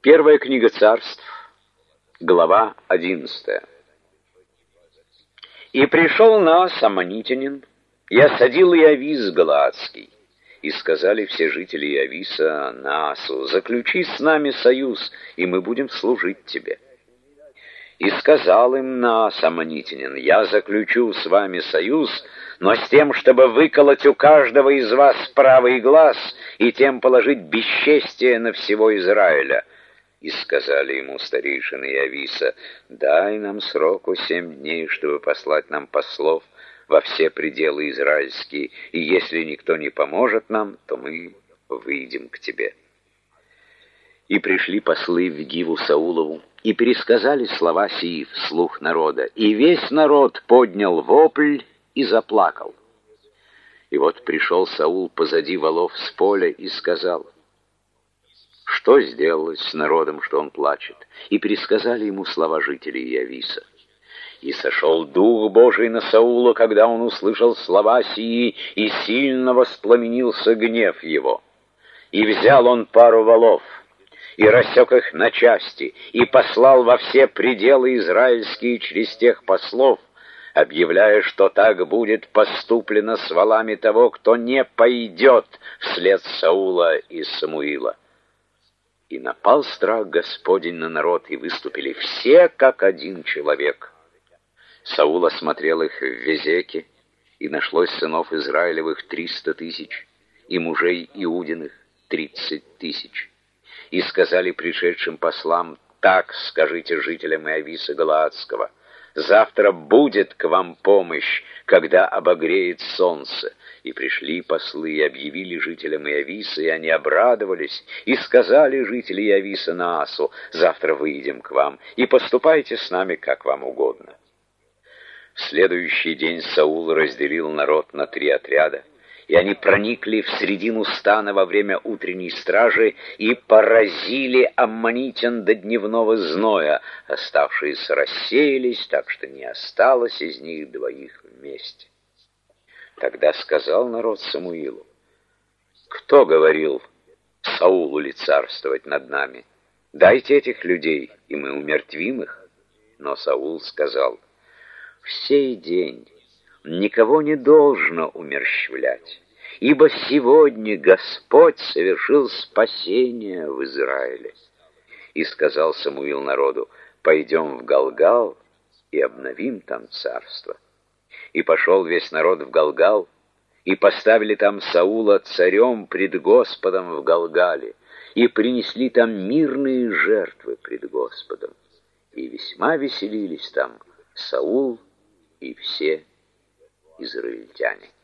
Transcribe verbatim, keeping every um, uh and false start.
Первая книга Царств, глава одиннадцатая. «И пришел Наас, аммонитянин, и осадил Иавис Галаадский. И сказали все жители Иависа Наасу: заключи с нами союз, и мы будем служить тебе. И сказал им Наас, аммонитянин: я заключу с вами союз, но с тем, чтобы выколоть у каждого из вас правый глаз и тем положить бесчестие на всего Израиля. И сказали ему старейшины Иависа: дай нам сроку семь дней, чтобы послать нам послов во все пределы израильские, и если никто не поможет нам, то мы выйдем к тебе. И пришли послы в Гиву Саулову, и пересказали слова сии вслух народа, и весь народ поднял вопль и заплакал. И вот пришел Саул позади волов с поля и сказал: что сделалось с народом, что он плачет? И пересказали ему слова жителей Иависа. И сошел Дух Божий на Саула, когда он услышал слова сии, и сильно воспламенился гнев его. И взял он пару волов, и рассек их на части, и послал во все пределы израильские через тех послов, объявляя, что так будет поступлено с волами того, кто не пойдет вслед Саула и Самуила. И напал страх Господень на народ, и выступили все, как один человек. Саул осмотрел их в Везеке, и нашлось сынов Израилевых триста тысяч, и мужей Иудиных тридцать тысяч. И сказали пришедшим послам: так скажите жителям Иависа Галаадского: завтра будет к вам помощь, когда обогреет солнце. И пришли послы и объявили жителям Иависа, и они обрадовались, и сказали жители Иависа Наасу: завтра выйдем к вам, и поступайте с нами, как вам угодно. В следующий день Саул разделил народ на три отряда, и они проникли в средину стана во время утренней стражи и поразили аммонитян до дневного зноя. Оставшиеся рассеялись, так что не осталось из них двоих вместе. Тогда сказал народ Самуилу: кто говорил Саулу ли царствовать над нами? Дайте этих людей, и мы умертвим их. Но Саул сказал: в сей день никого не должно умерщвлять, ибо сегодня Господь совершил спасение в Израиле. И сказал Самуил народу: пойдем в Галгал и обновим там царство. И пошел весь народ в Галгал, и поставили там Саула царем пред Господом в Галгале, и принесли там мирные жертвы пред Господом. И весьма веселились там Саул и все израильтяне.